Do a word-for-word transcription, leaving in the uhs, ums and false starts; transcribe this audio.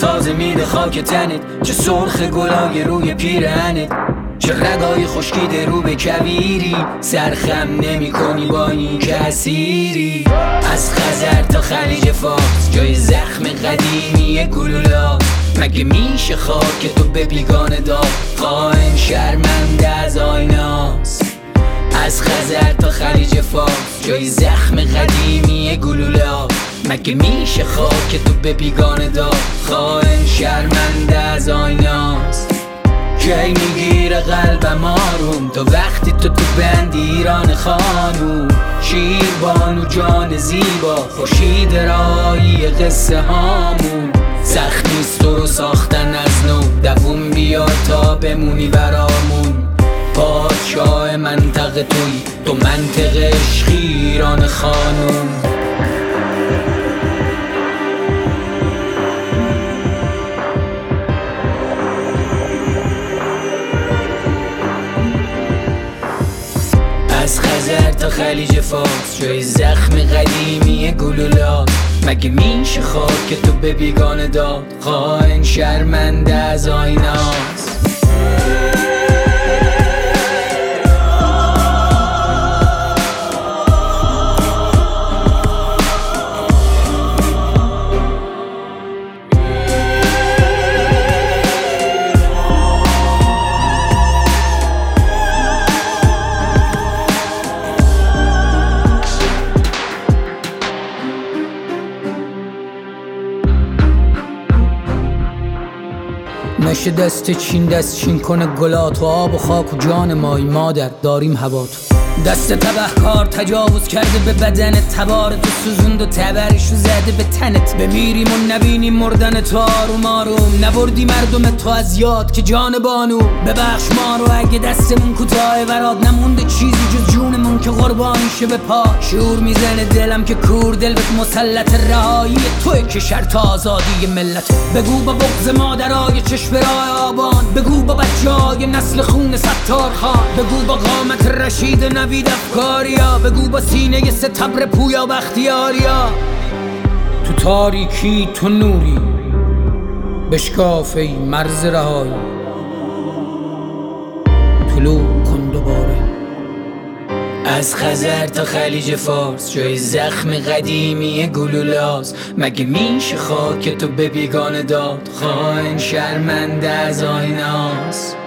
تازه میده خاک تنت، چه سرخ گلای روی پیرهنت، چه رگای خشکیده رو به کویری. سرخم نمی کنی با این کسیری. از خزر تا خلیج فارس جای زخم قدیمی گلولا. مگه میشه خاک تو به بیگانه داد؟ خائن شرمنده از آیناس. از خزر تا خلیج فارس جای زخم قدیمی گلولا. مگه میشه خاک تو به بیگانه داد؟ خائن شرمنده از آیناس. کی میگیره قلبم آروم تو وقتی تو تو بند ایران خانوم. شیر بانو جان زیبا خورشید راهی قصه هامون. سخت نیست تو رو ساختن از نو، دووم بیا تا بمونی برامون. پادشاه منطقه توی تو منطقه عشقی ایران خانوم. از خزر تا خلیج فارس جای زخم قدیمی گلولا. مگه میشه خاک تو به بیگانه داد؟ خائن شرمنده از آیناس. نشه دست چین دست چین کنه گلات و آب و خاک و جان مای مادر داریم هوا تو. دست تبهکار تجاوز کرده به بدن تبار تو، سوزوند و تبرشو زده به تنت. بمیریم و نبینیم مردن تو آروم آروم. نبردی مردم تو از یاد که جان بانو. ببخش ما رو اگه دستمون کوتاه وراد نمونده چیزی جز جونمون که قربانی شه به پا. شعور میزنه دلم که کور دل بهت مسلط رهایی توی که شرط آزادی ملت. بگو با بغض مادرای چشم راه آبان، بگو با بچه‌های نسل خون ستار خان، بگو با قامت رشید نوید افکاریا، بگو با سینه ستبر پویا بختیاریا. تو تاریکی تو نوری بشکاف ای مرز رهایی. طلوع کن دوباره. از خزر تا خلیج فارس جای زخم قدیمی گلولاست. مگه میشه خاک تو به بیگانه داد؟ خائن شرمنده از آیناس.